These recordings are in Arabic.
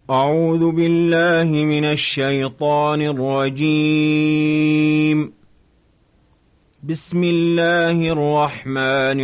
أعوذ بالله من الشيطان الرجيم. بسم الله الرحمن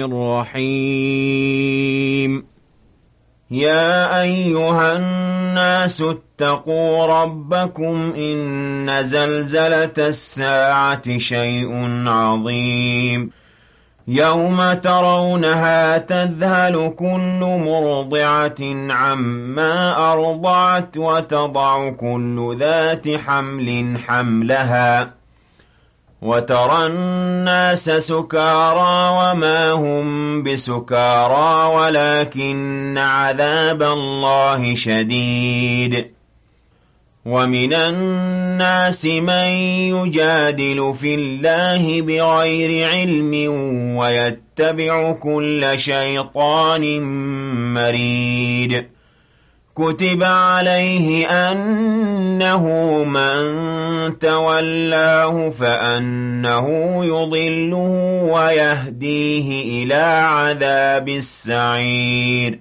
الرحيم. يا أيها الناس اتقوا ربكم إن زلزلة الساعة شيء عظيم يوم ترونها تذهل كل مرضعة عما أرضعت وتضع كل ذات حمل حملها وترى الناس سكارى وما هم بسكارى ولكن عذاب الله شديد. ومن الناس من يجادل في الله بغير علم ويتبع كل شيطان مريد. كتب عليه أنه من تولاه فأنه يضله ويهديه إلى عذاب السعير.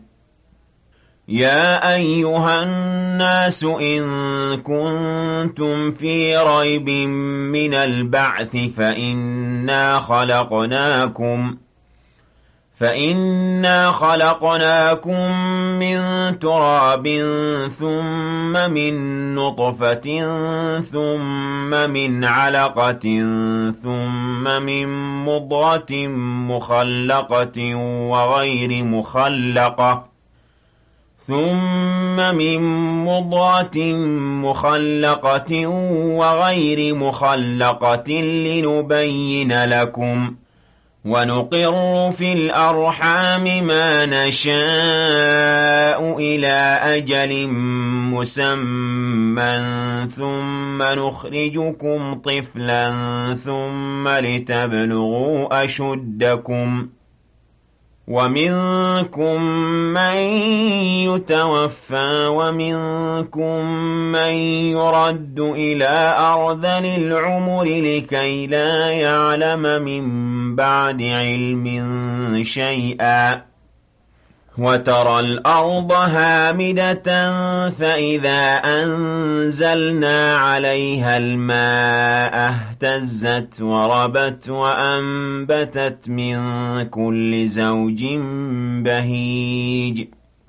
يا أيها الناس إن كنتم في ريب من البعث فإنا خلقناكم من تراب ثم من نطفة ثم من علقة ثم من مضغة مخلقة وغير مخلقة لنبين لكم ونقر في الأرحام ما نشاء إلى أجل مسمى ثم نخرجكم طفلا ثم لتبلغوا أشدكم ومنكم من يتوفى ومنكم من يرد إلى أرذل العمر لكي لا يعلم من بعد علم شيئا. وترى الأرض هامدة فإذا أنزلنا عليها الماء اهتزت وربت وأنبتت من كل زوج بهيج.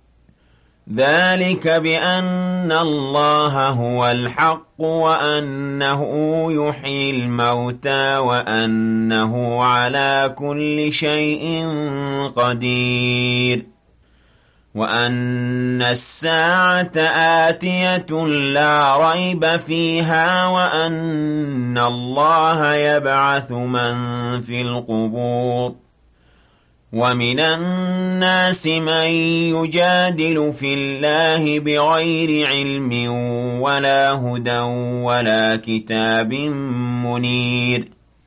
ذلك بأن الله هو الحق وأنه يحيي الموتى وأنه على كل شيء قدير وأن الساعة آتية لا ريب فيها وأن الله يبعث من في القبور. ومن الناس من يجادل في الله بغير علم ولا هدى ولا كتاب منير.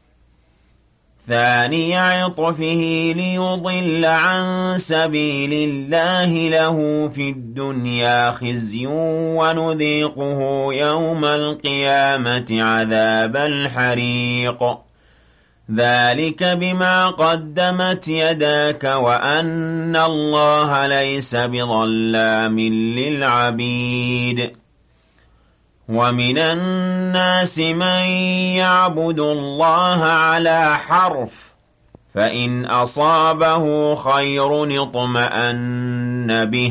ثاني عطفه ليضل عن سبيل الله له في الدنيا خزي ونذيقه يوم القيامة عذاب الحريق. ذلك بما قدمت يداك وأن الله ليس بظلام للعبيد. ومن الناس من يعبد الله على حرف فإن أصابه خير اطمأن به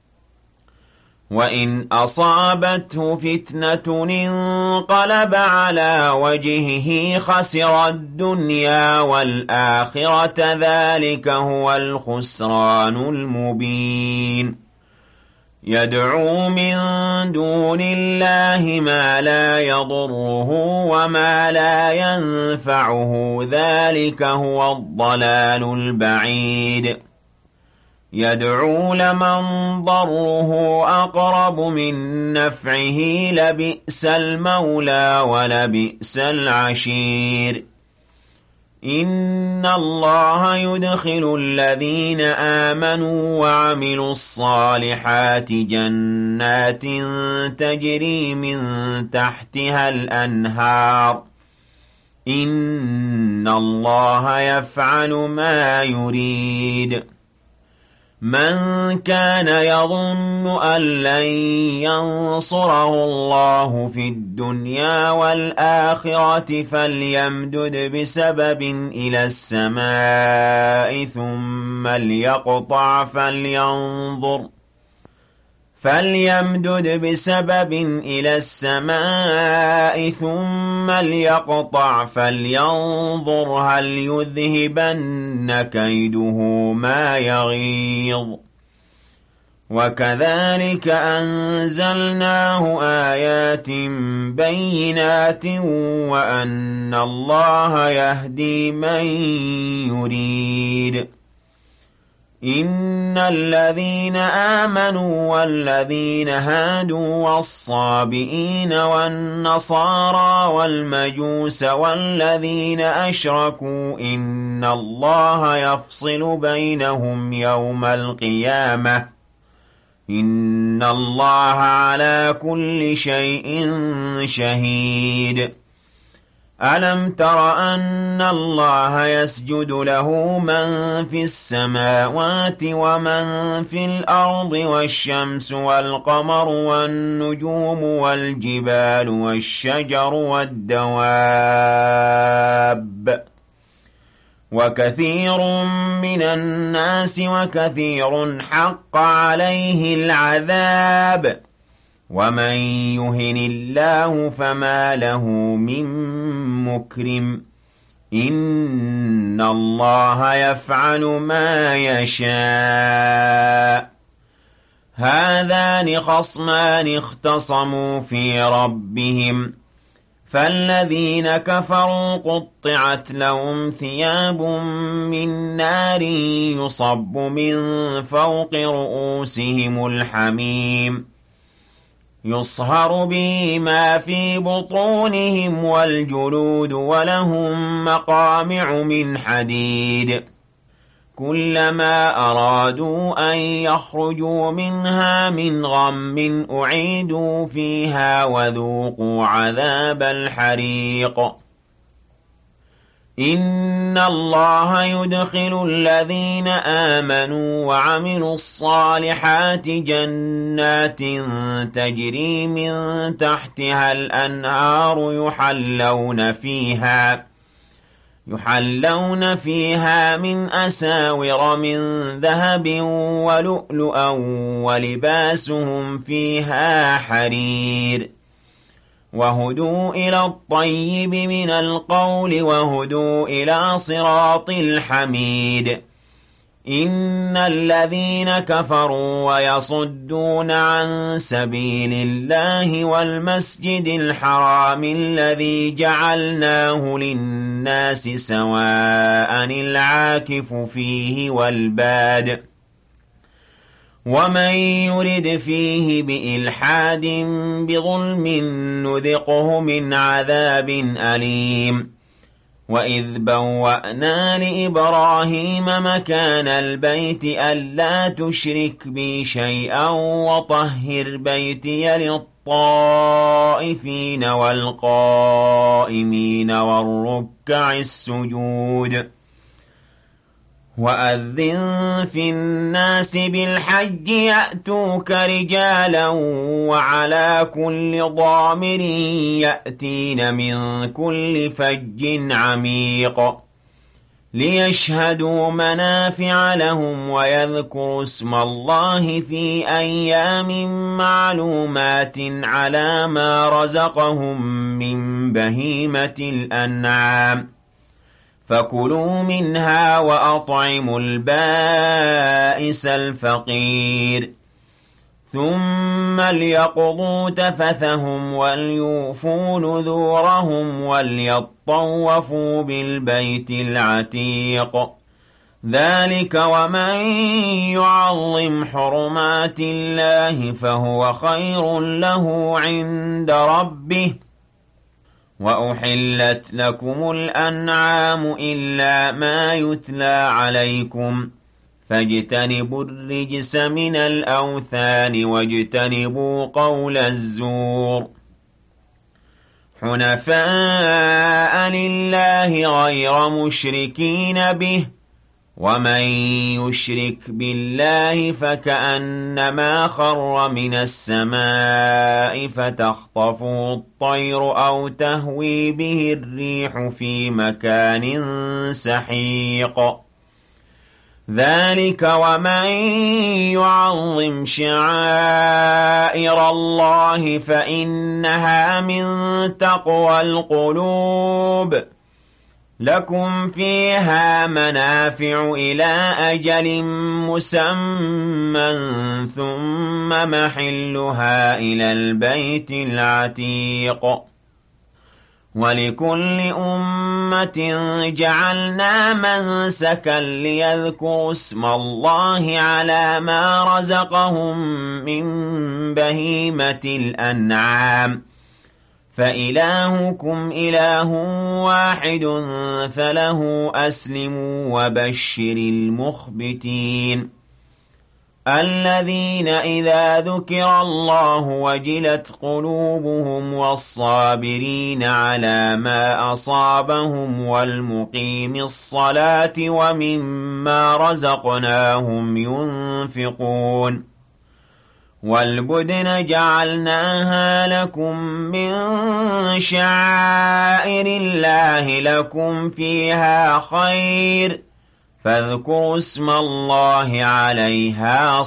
وإن أصابته فتنة انقلب على وجهه خسر الدنيا والآخرة ذلك هو الخسران المبين. يدعو من دون الله ما لا يضره وما لا ينفعه ذلك هو الضلال البعيد. يدعو لمن ضره أقرب من نفعه لبئس المولى ولبئس العشير. إن الله يدخل الذين آمنوا وعملوا الصالحات جنات تجري من تحتها الأنهار. إن الله يفعل ما يريد. مَن كَانَ يَظُنُّ أَن لَّن يَنصُرَهُ اللَّهُ فِي الدُّنْيَا وَالْآخِرَةِ فَلْيَمْدُدْ بِسَبَبٍ إِلَى السَّمَاءِ ثُمَّ لْيَقْطَعْ فَلْيَنظُرْ هَلْ يُذْهِبَنَّ كَيْدُهُ مَا يَغِيظُ وَكَذَٰلِكَ أَنزَلْنَاهُ آيَاتٍ بَيِّنَاتٍ وَأَنَّ اللَّهَ يَهْدِي مَن يُرِيدُ إِنَّ الَّذِينَ آمَنُوا وَالَّذِينَ هَادُوا وَالصَّابِئِينَ وَالنَّصَارَىٰ وَالْمَجُوسَ وَالَّذِينَ أَشْرَكُوا إِنَّ اللَّهَ يَفْصِلُ بَيْنَهُمْ يَوْمَ الْقِيَامَةِ ۗ إِنَّ اللَّهَ عَلَىٰ كُلِّ شَيْءٍ شَهِيدٌ أَلَمْ تَرَ أَنَّ اللَّهَ يَسْجُدُ لَهُ مَن فِي السَّمَاوَاتِ وَمَن فِي الْأَرْضِ وَالشَّمْسُ وَالْقَمَرُ وَالنُّجُومُ وَالْجِبَالُ وَالشَّجَرُ وَالدَّوَابُّ وَكَثِيرٌ مِّنَ النَّاسِ وَكَثِيرٌ حَقَّ عَلَيْهِ الْعَذَابُ ۗ وَمَن يُهِنِ اللَّهُ فَمَا لَهُ مِن مُّكْرِمٍ ۚ إِنَّ اللَّهَ يَفْعَلُ مَا يَشَاءُ هَٰذَانِ خَصْمَانِ اخْتَصَمُوا فِي رَبِّهِمْ ۖ فَالَّذِينَ كَفَرُوا قُطِّعَتْ لَهُمْ ثِيَابٌ مِّن نَّارٍ يُصَبُّ مِن فَوْقِ رُءُوسِهِمُ الْحَمِيمُ يُصْهَرُ بِهِ مَا فِي بُطُونِهِمْ وَالْجُلُودُ وَلَهُم مَّقَامِعُ مِنْ حَدِيدٍ كُلَّمَا أَرَادُوا أَن يَخْرُجُوا مِنْهَا مِنْ غَمٍّ أُعِيدُوا فِيهَا وَذُوقُوا عَذَابَ الْحَرِيقِ إِنَّ اللَّهَ يُدْخِلُ الَّذِينَ آمَنُوا وَعَمِلُوا الصَّالِحَاتِ جَنَّاتٍ تَجْرِي مِن تَحْتِهَا الْأَنْهَارُ يُحَلَّوْنَ فِيهَا مِنْ أَسَاوِرَ مِن ذَهَبٍ وَلُؤْلُؤًا وَلِبَاسُهُمْ فِيهَا حَرِيرٌ وَهُدُوا إِلَى الطَّيِّبِ مِنَ الْقَوْلِ وَهُدُوا إِلَىٰ صِرَاطِ الْحَمِيدِ إِنَّ الَّذِينَ كَفَرُوا وَيَصُدُّونَ عَن سَبِيلِ اللَّهِ وَالْمَسْجِدِ الْحَرَامِ الَّذِي جَعَلْنَاهُ لِلنَّاسِ سَوَاءً الْعَاكِفُ فِيهِ وَالْبَادِ ۚ وَمَن يُرِدْ فِيهِ بِإِلْحَادٍ بِظُلْمٍ نُّذِقْهُ مِنْ عَذَابٍ أَلِيمٍ وَإِذْ بَوَّأْنَا لِإِبْرَاهِيمَ مَكَانَ الْبَيْتِ أَلَّا تُشْرِكْ بِي شَيْئًا وَطَهِّرْ بَيْتِيَ لِلطَّائِفِينَ وَالْقَائِمِينَ وَالرُّكَّعِ السُّجُودِ وَأَذِّن فِي النَّاسِ بِالْحَجِّ يَأْتُوكَ رِجَالًا وَعَلَىٰ كُلِّ ضَامِرٍ يَأْتِينَ مِن كُلِّ فَجٍّ عَمِيقٍ لِيَشْهَدُوا مَنَافِعَ لَهُمْ وَيَذْكُرُوا اسْمَ اللَّهِ فِي أَيَّامٍ مَّعْلُومَاتٍ عَلَىٰ مَا رَزَقَهُم مِّن بَهِيمَةِ الْأَنْعَامِ فَكُلُوا مِنْهَا وَأَطْعِمُوا الْبَائِسَ الْفَقِيرَ ثُمَّ لْيَقْضُوا تَفَثَهُمْ وَلْيُوفُوا نُذُورَهُمْ وَلْيَطَّوَّفُوا بِالْبَيْتِ الْعَتِيقِ ذَٰلِكَ وَمَن يُعَظِّمْ حُرُمَاتِ اللَّهِ فَهُوَ خَيْرٌ لَّهُ عِندَ رَبِّهِ وَأُحِلَّتْ لَكُمُ الْأَنْعَامُ إِلَّا مَا يُتْلَىٰ عَلَيْكُمْ فَاجْتَنِبُوا الرِّجْسَ مِنَ الْأَوْثَانِ وَاجْتَنِبُوا قَوْلَ الزُّورِ حُنَفَاءَ لِلَّهِ غَيْرَ مُشْرِكِينَ بِهِ ومن يشرك بالله فكأنما خر من السماء فتخطفه الطير أو تهوي به الريح في مكان سحيق ذلك ومن يعظم شعائر الله فإنها من تقوى القلوب لكم فيها منافع إلى أجل مسمى ثم محلها إلى البيت العتيق ولكل أمة جعلنا منسكا ليذكروا اسم الله على ما رزقهم من بهيمة الأنعام فإلهكم إله واحد فله أسلموا وبشر المخبتين الذين إذا ذكر الله وجلت قلوبهم والصابرين على ما أصابهم والمقيم الصلاة ومما رزقناهم ينفقون والبدن جعلناها لكم من شعائر الله لكم فيها خير فاذكروا اسم الله عليها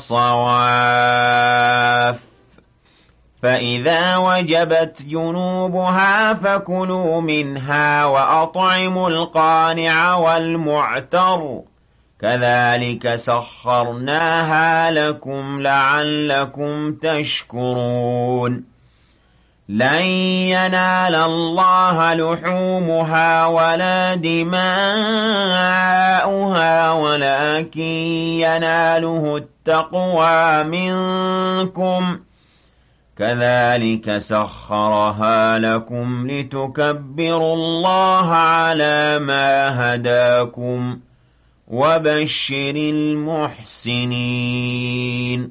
صواف فإذا وجبت جنوبها فكلوا منها وأطعموا القانع والمعتر كذلك سخرناها لكم لعلكم تشكرون لن ينال الله لحومها ولا دماؤها ولكن يناله التقوى منكم كذلك سخرها لكم لتكبروا الله على ما هداكم وبشر المحسنين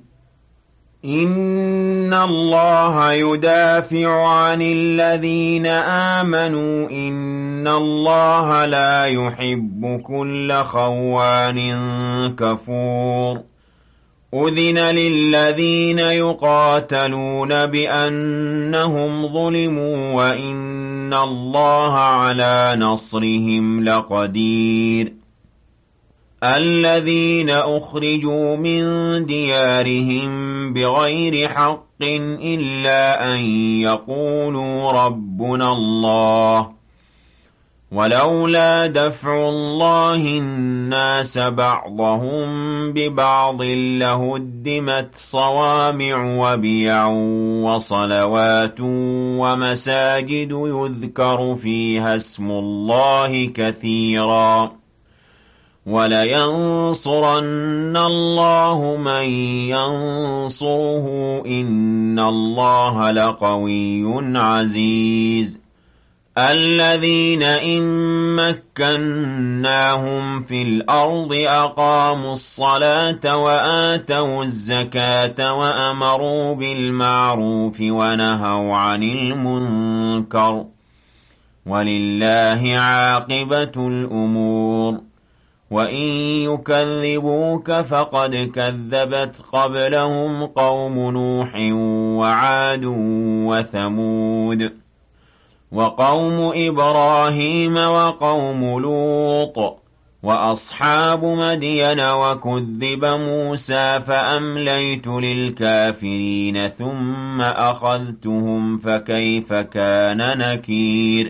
إن الله يدافع عن الذين آمنوا إن الله لا يحب كل خوان كفور أذن للذين يقاتلون بأنهم ظلموا وإن الله على نصرهم لقدير الذين أخرجوا من ديارهم بغير حق إلا أن يقولوا ربنا الله ولولا دفع الله الناس بعضهم ببعض لهدمت صوامع وبيع وصلوات ومساجد يذكر فيها اسم الله كثيرا ولينصرن الله من ينصره إن الله لقوي عزيز الذين إن مكناهم في الأرض أقاموا الصلاة وآتوا الزكاة وأمروا بالمعروف ونهوا عن المنكر ولله عاقبة الأمور وإن يكذبوك فقد كذبت قبلهم قوم نوح وعاد وثمود وقوم إبراهيم وقوم لوط وأصحاب مدين وكذب موسى فأمليت للكافرين ثم أخذتهم فكيف كان نكير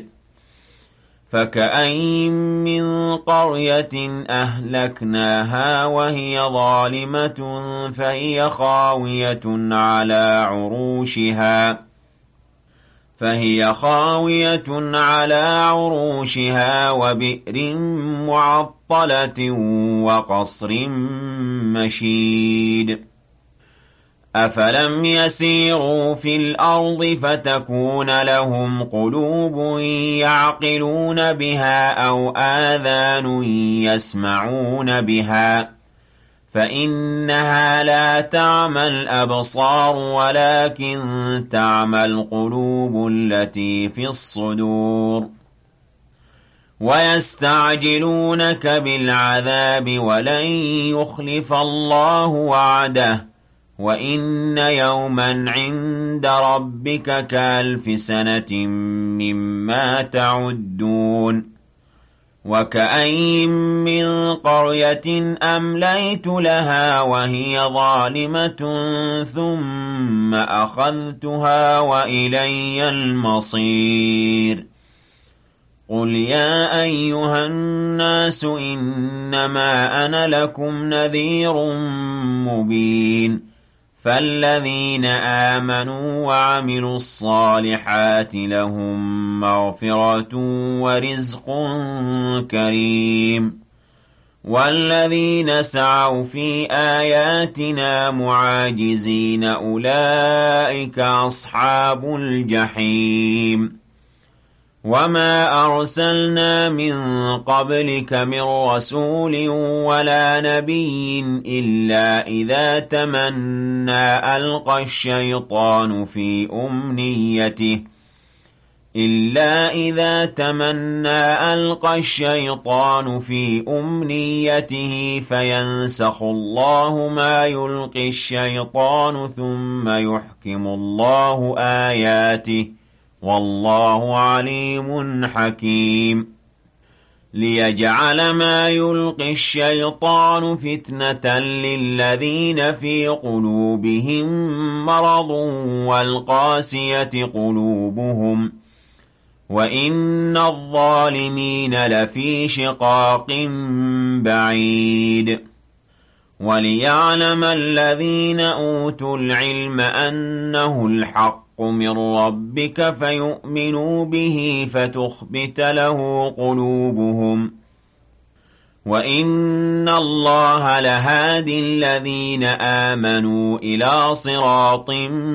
فكأين من قرية أهلكناها وهي ظالمة فهي خاوية على عروشها وبئر معطلة وقصر مشيد أفلم يسيروا في الأرض فتكون لهم قلوب يعقلون بها أو آذان يسمعون بها فإنها لا تعمى الأبصار ولكن تعمى القلوب التي في الصدور ويستعجلونك بالعذاب ولن يخلف الله وعده وإن يوما عند ربك كألف سنة مما تعدون وكأين من قرية أمليت لها وهي ظالمة ثم أخذتها وإلي المصير قل يا أيها الناس إنما أنا لكم نذير مبين فالذين آمنوا وعملوا الصالحات لهم مغفرة ورزق كريم والذين سعوا في آياتنا معاجزين أولئك أصحاب الجحيم وما أرسلنا من قبلك من رسول ولا نبي إلا إذا تمنى ألقى الشيطان في أمنيته فينسخ الله ما يلقي الشيطان ثم يحكم الله آياته والله عليم حكيم ليجعل ما يلقي الشيطان فتنة للذين في قلوبهم مرض والقاسية قلوبهم وإن الظالمين لفي شقاق بعيد وليعلم الذين أوتوا العلم أنه الحق من ربك فيؤمنوا به فتخبت له قلوبهم وإن الله لهادي الذين آمنوا إلى صراط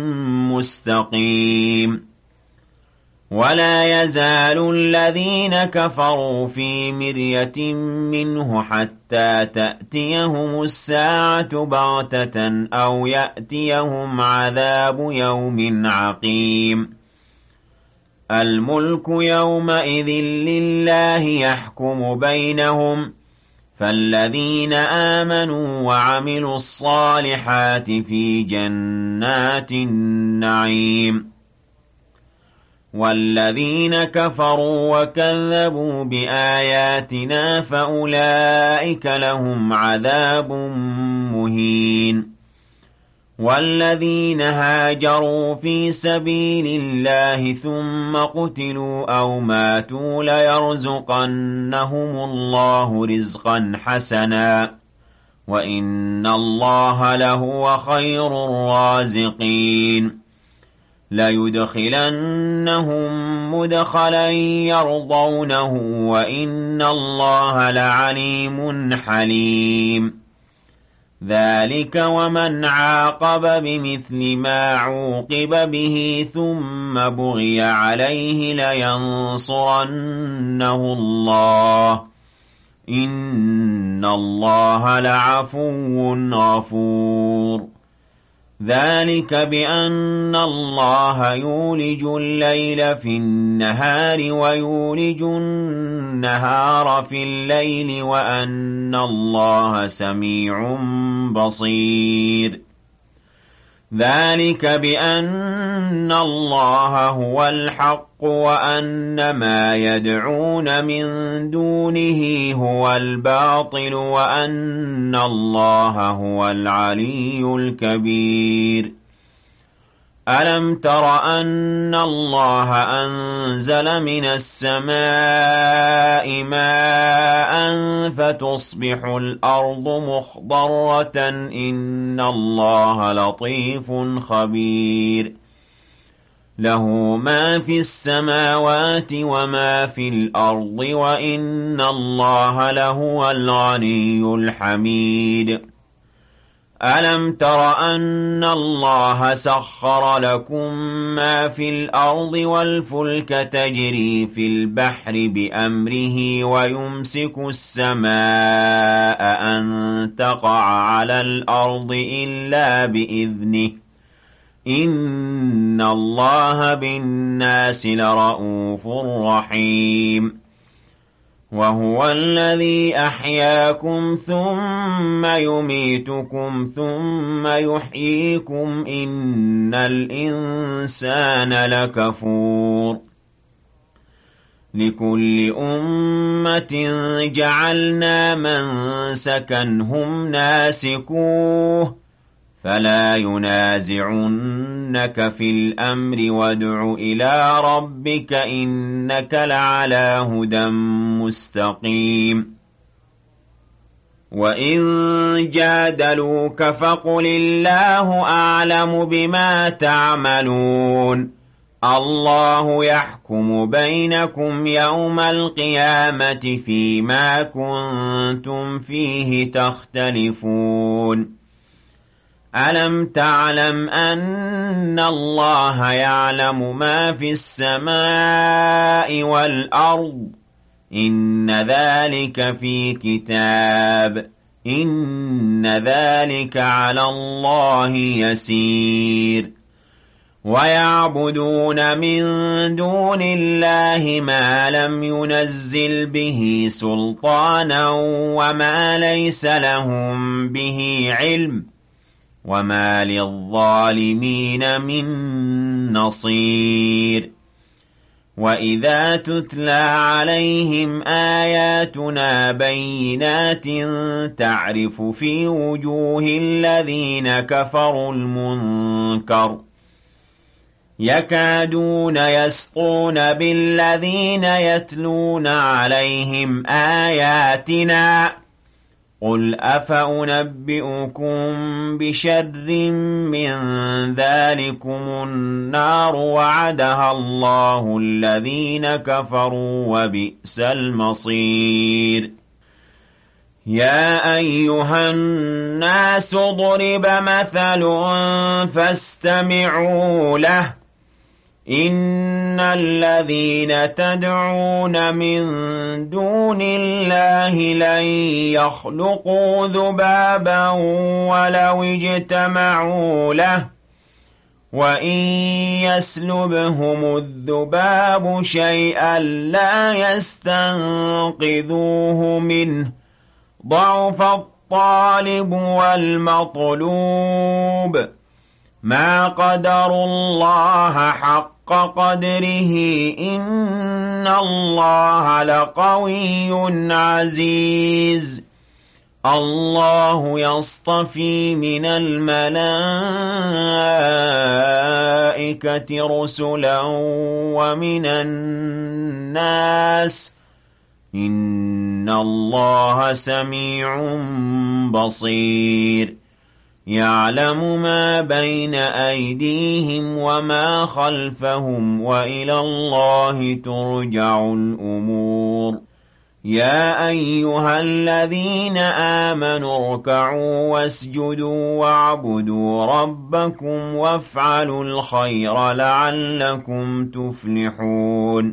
مستقيم ولا يزال الذين كفروا في مرية منه حتى تأتيهم الساعة بغتة أو يأتيهم عذاب يوم عقيم الملك يومئذ لله يحكم بينهم فالذين آمنوا وعملوا الصالحات في جنات النعيم والذين كفروا وكذبوا بآياتنا فأولئك لهم عذاب مهين والذين هاجروا في سبيل الله ثم قتلوا أو ماتوا ليرزقنهم الله رزقا حسنا وإن الله لهو خير الرازقين ليدخلنهم مدخلا يرضونه وإن الله لعليم حليم ذلك ومن عاقب بمثل ما عوقب به ثم بغي عليه لينصرنه الله إن الله لعفو غفور ذلك بأن الله يولج الليل في النهار ويولج النهار في الليل وأن الله سميع بصير ذلك بأن الله هو الحق وأن ما يدعون من دونه هو الباطل وأن الله هو العلي الكبير ألم تر أن الله أنزل من السماء ماء فتصبح الأرض مخضرة إن الله لطيف خبير له ما في السماوات وما في الأرض وإن الله لهو الغني الحميد ألم تر أن الله سخر لكم ما في الأرض والفلك تجري في البحر بأمره ويمسك السماء أن تقع على الأرض إلا بإذنه إن الله بالناس لرءوف رحيم وهو الذي أحياكم ثم يميتكم ثم يحييكم إن الإنسان لكفور لكل أمة جعلنا منسكا هم ناسكوه فلا ينازعنك في الأمر وادع إلى ربك إنك لعلى هدى مستقيم وإن جادلوك فقل الله أعلم بما تعملون الله يحكم بينكم يوم القيامة فيما كنتم فيه تختلفون ألم تعلم أن الله يعلم ما في السماء والأرض إن ذلك في كتاب إن ذلك على الله يسير ويعبدون من دون الله ما لم ينزل به سلطانا وما ليس لهم به علم وما للظالمين من نصير وإذا تتلى عليهم آياتنا بينات تعرف في وجوه الذين كفروا المنكر يكادون يسطون بالذين يتلون عليهم آياتنا قل أفأنبئكم بشر من ذلكم النار وعدها الله الذين كفروا وبئس المصير يا أيها الناس ضرب مثل فاستمعوا له إن الذين تدعون من دون الله لن يخلقوا ذبابا ولو اجتمعوا له وإن يسلبهم الذباب شيئا لا يستنقذوه منه ضعف الطالب والمطلوب ما قدروا الله حق قدره إن الله لقوي عزيز الله يصطفي من الملائكة رسلا ومن الناس إن الله سميع بصير يعلم ما بين أيديهم وما خلفهم وإلى الله ترجع الأمور يا أيها الذين آمنوا اركعوا واسجدوا واعبدوا ربكم وافعلوا الخير لعلكم تفلحون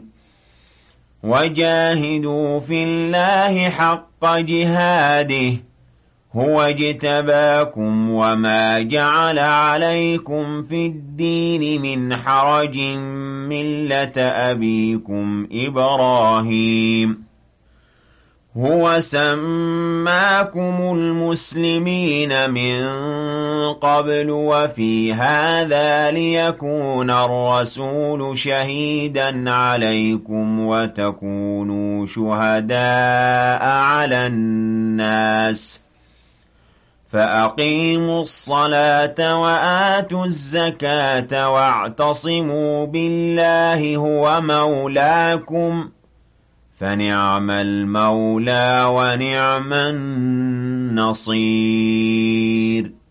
وجاهدوا في الله حق جهاده هو اجتباكم وما جعل عليكم في الدين من حرج ملة أبيكم إبراهيم هو سماكم المسلمين من قبل وفي هذا ليكون الرسول شهيدا عليكم وتكونوا شهداء على الناس فأقيموا الصلاة وآتوا الزكاة واعتصموا بالله هو مولاكم فنعم المولى ونعم النصير